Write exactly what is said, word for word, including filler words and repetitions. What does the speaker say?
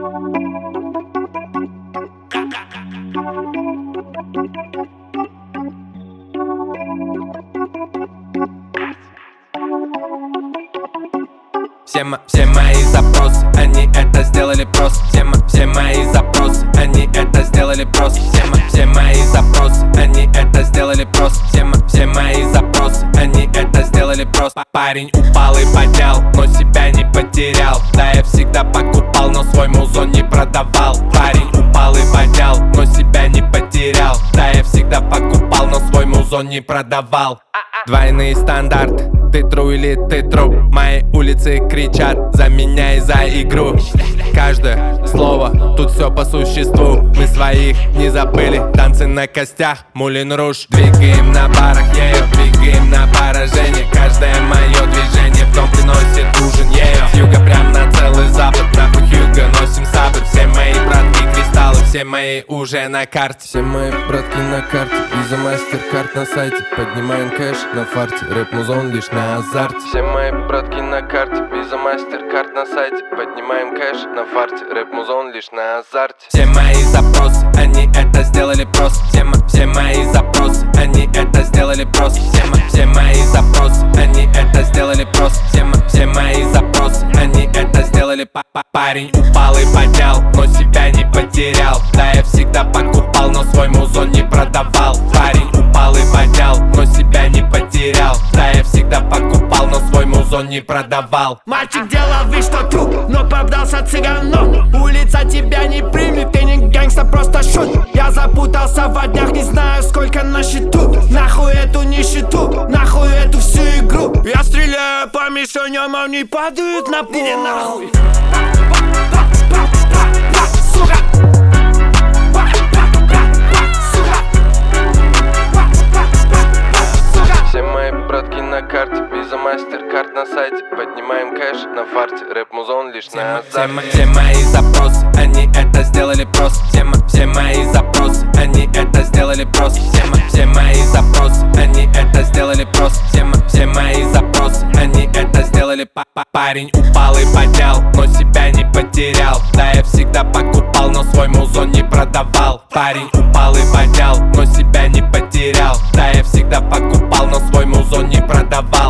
Все, все мои запросы, они это сделали просто. Все, все мои запросы, они это сделали просто. Все, все мои запросы, они это сделали просто. Все, все мои запросы, они это сделали просто. Парень упал и поднял, но себя не потерял. Да, я всегда покупал, но свой музон не продавал. Парень упал и поднял, но себя не потерял. Да, я всегда покупал, но свой музон не продавал. Двойные стандарты, ты тру или ты труп. Мои улицы кричат за меня и за игру. Каждое слово, тут все по существу. Мы своих не забыли, танцы на костях, Мулин Руж. Двигаем на барах, ею, двигаем на поражение. Каждое мое движение в том приносит ужин, ею. С юга прям на целый запад, нахуй Хьюго, носим сабы. Все мои братки кристаллы, все мои уже на карте. Все мои братки на карте, виза, мастер-карт на сайте. Поднимаем кэш на фарте, рэп-музон лишь на азарте. Все мои братки на карте, виза, мастер-карт на сайте. Поднимаем кэш на фарте, рэп-музон лишь на азарте. Все мои запросы, они это сделали просто. Все, все мои запросы, они это сделали просто. Все, все мои запросы, они это сделали просто. Все, все мои запросы, они это сделали. Парень упал и поднял, но себя не потерял. Да, я всегда покупал, но свой музон не продавал. Парень упал и поднял, но себя не потерял. Да, я всегда покупал, но свой музон не продавал. Мальчик делал вид, что труп, но продался цыганом. Улица тебя не примет, ты не гангста, просто шут. Я запутался в днях, не знаю сколько на счету. Нахуй эту нищету, нахуй эту всю игру. Я стреляю по мишеням, а они падают на пол. Иди нахуй. Все мои братки на карте, виза, мастер-карт на сайте. Поднимаем кэш на фарте, рэп-музон лишь на азарте. Все мои запросы, они это сделали просто. Все, все мои запросы, они это сделали просто. Все, все мои запросы, они это сделали просто. Все, все мои запросы, они это сделали. Парень упал и поднял, но себя не потерял. Да, я всегда покупал, но свой музон не продавал. Парень упал и поднял, но себя не потерял. Да, я всегда покупал, но свой музон не продавал.